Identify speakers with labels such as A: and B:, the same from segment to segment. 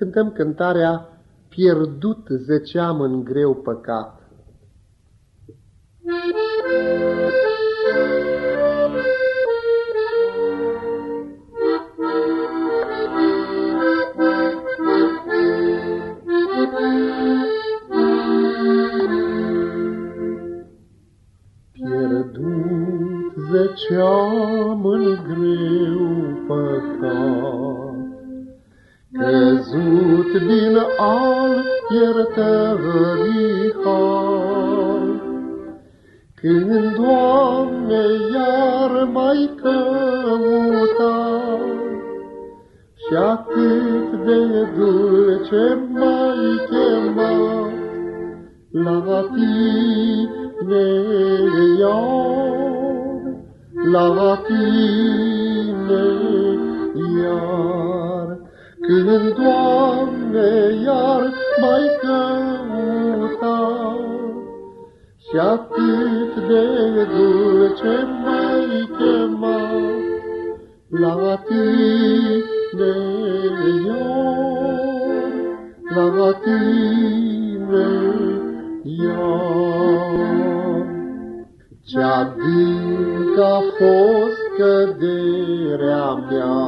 A: cântăm cântarea Pierdut zăceam în greu păcat. Pierdut zăceam în greu păcat, căzut din al iertării har. Când, Doamne, iar mai căutam și atât de dulce m-ai chemat, la Tine iar, la Tine iar. Când, Doamne, iar mai căutam și atât de dulce m-ai chemat, la Tine iar, la Tine iar. Ce-adânc a fost căderea mea,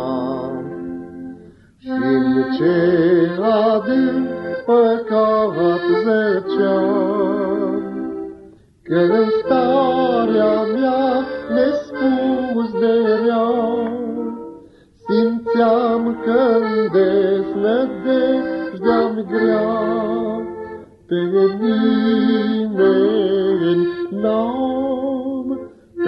A: și-n ce adânc păcat zăceam, că-n starea mea nespus de rea, simțeam că-n deznădejdea-mi grea. Pe nimeni n-am, pe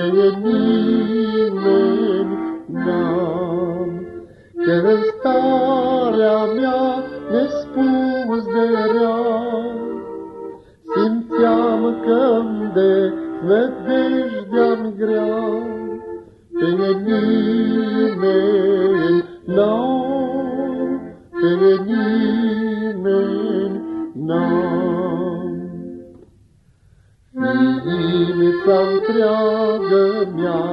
A: nimeni n-am, că-n starea mea nespus de rea, simțeam că-mi deznădejdea-mi grea. Pe nimeni n-am, pe nimeni n-am. Ființa întreagă mi-a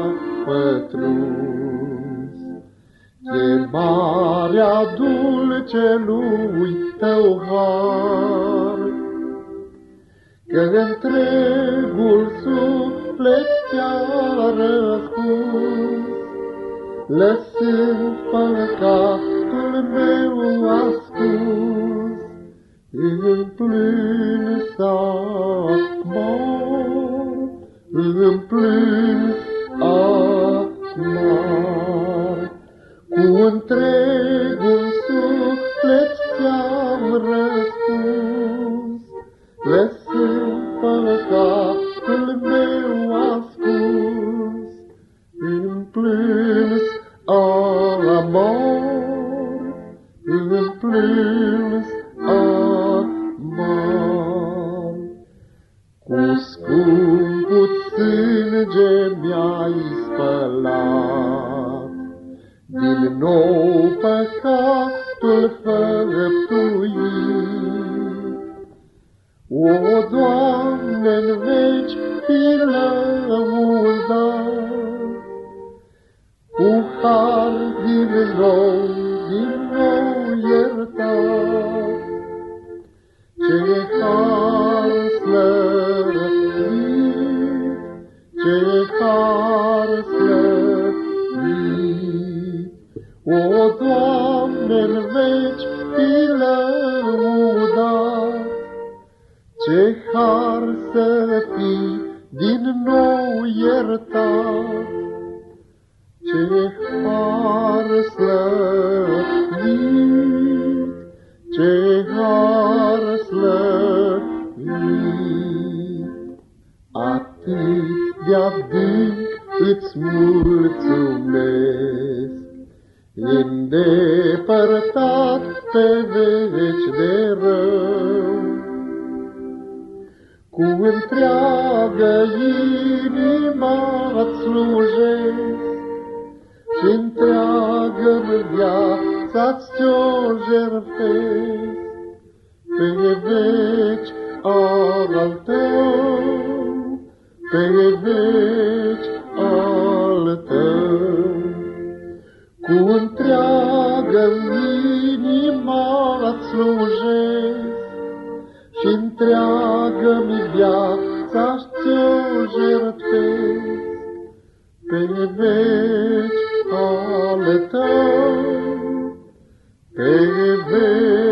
A: pătruns chemarea dulcelui Tău har, că întregul suflet ți-a răspuns, lăsând păcatul meu ascuns. Îmi plâns amar, îmi plâns amar, cu întregul suflet ți-am răspuns, lăsând păcatul meu ascuns. Îmi plâns amar, îmi plâns amar, cu scumpul sânge mi-ai spălat, din nou păcatul făptuit. O, Doamne-n veci fi lăudat, cu har din nou iertat. Ce har slăvit, ce har slăvit, o, Doamne-n veci fi lăudat. Ce har să fii din nou iertat, ce har slăvit, ce har slăvit. Atât de-adânc îți mulțumesc, îndepărtat pe veci de rău. Cu întreagă inima-ți slujesc și întreagă-mi viața-ți ți-o jertfesc. Pe veci al Tău, pe veci al Tău, cu întreagă inima-ți slujesc și întreagă-mi viața-și ți-o jertfesc pe veci ale tău, pe veci